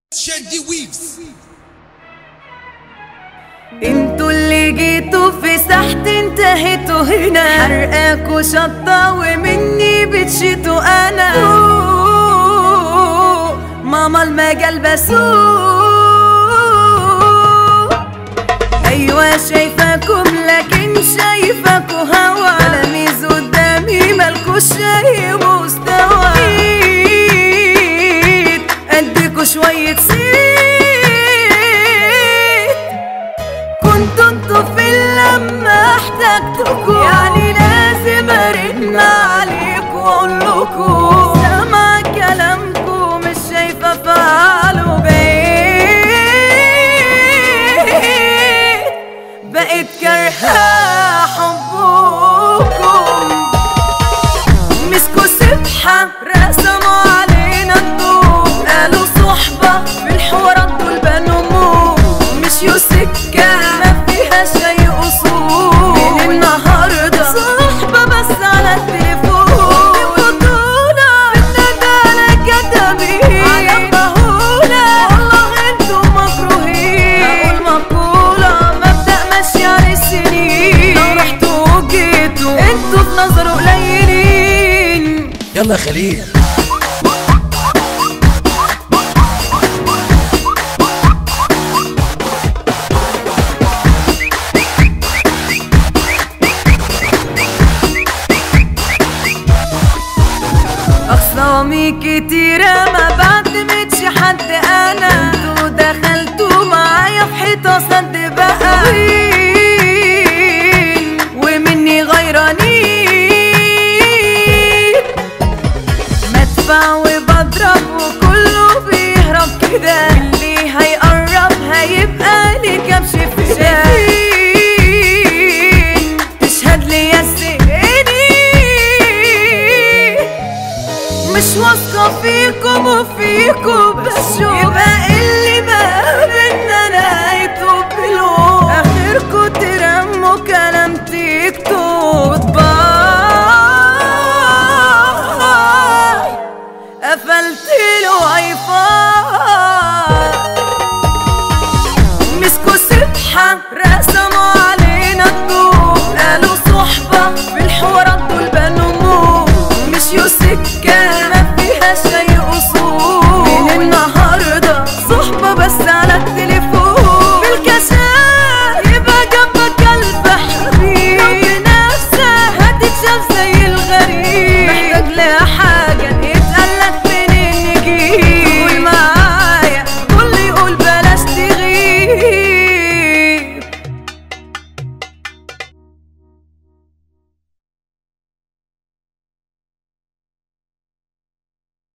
شادي ويفز. انتوا اللي جيتوا في ساحت انتهيتوا هنا، حرقاكوا شطة ومني بتشيتوا انا. ماما المجال بسوق، ايوه شايفاكم لكن شايفاكوا هوا، تلاميذ قدامي مالكوش شاي مستوى. اديكوا شوية كنتوا انتوا في اللمة احتجتكوا، يعني لازم ارن عليكوا واقولكوا سامعة كلامكوا مش شايفة افعاله. بقيت كارهة حبكم، مسكوا سبحة رسموا علينا الضوء، قالوا صحبة في الحوارات دول بنوا موت، مشيوا سكة ما فيهاش أي أصول. من النهاردة صحبة بس على التليفون، بطولة بالندالة كدابين على مهولة، والله انتوا مكروهين. هقول مقولة مبدأ ماشي على السنين، لو رحتوا وجيتوا انتوا في نظره قليلين. يلا يا خليل. أخصامي كتيرة ما بعتمدش حد، أنا انتوا دخلتوا معايا في حيطة سد بقى، ومني غيرانين. مدفع وبضرب وكله بيهرب كده، اللي هيقرب هيبقى لي كبش فدا. تشهد لي يا مش واثقة فيكم وفيكم بشوف